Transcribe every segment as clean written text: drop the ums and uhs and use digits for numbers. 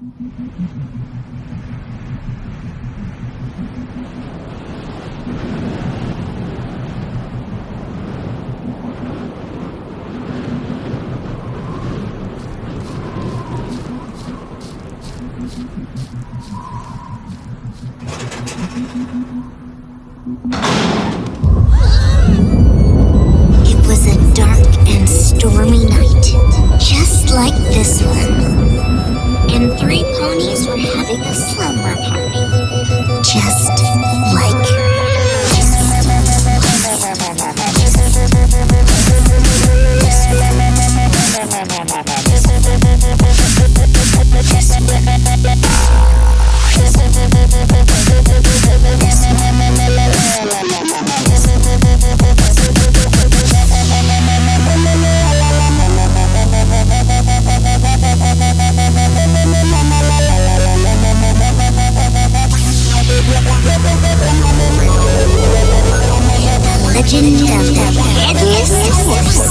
It was a dark and stormy night, just like this one. And three ponies were having a slumber party, just like Legend of the Headless Horse.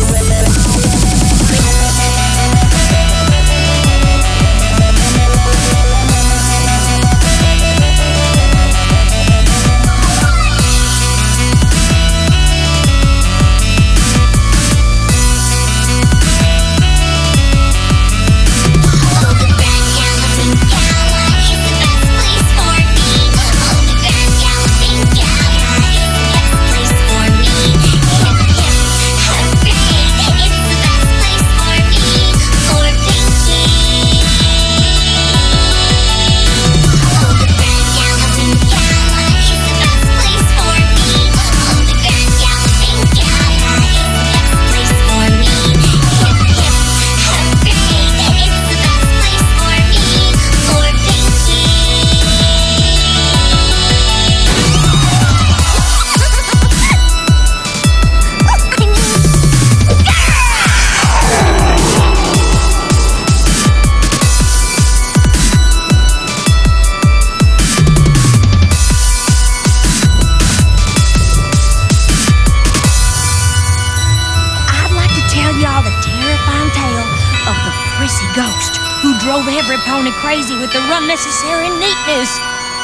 Ghost who drove every pony crazy with their unnecessary neatness.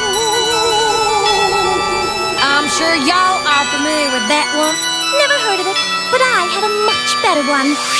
I'm sure y'all are familiar with that one. Never heard of it, but I have a much better one.